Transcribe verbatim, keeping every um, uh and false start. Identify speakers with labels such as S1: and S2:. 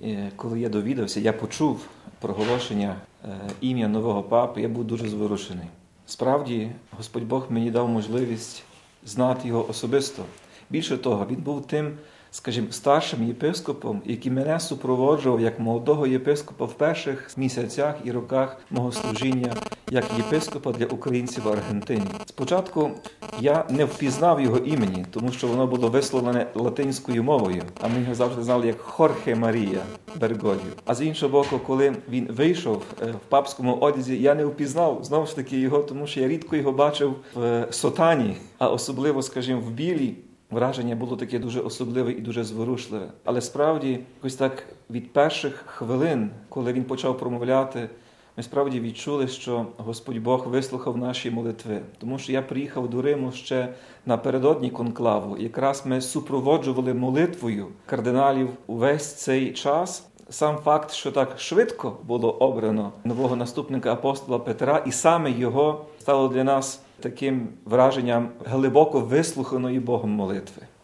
S1: коли я довідався, я почув проголошення ім'я нового папи, я був дуже зворушений. Справді, Господь Бог мені дав можливість знати його особисто. Більше того, він був тим, скажімо, старшим єпископом, який мене супроводжував як молодого єпископа в перших місяцях і роках мого служіння як єпископа для українців в Аргентині. Спочатку я не впізнав його імені, тому що воно було висловлене латинською мовою, а ми його завжди знали як Хорхе Марія Бергодіо. А з іншого боку, коли він вийшов в папському одязі, я не впізнав, знову ж таки, його, тому що я рідко його бачив в сотані, а особливо, скажімо, в білій. Враження було таке дуже особливе і дуже зворушливе. Але справді, якось так від перших хвилин, коли він почав промовляти, ми справді відчули, що Господь Бог вислухав наші молитви. Тому що я приїхав до Риму ще напередодні конклаву. Якраз ми супроводжували молитвою кардиналів увесь цей час. Сам факт, що так швидко було обрано нового наступника апостола Петра, і саме його стало для нас таким враженням глибоко вислуханої Богом молитви.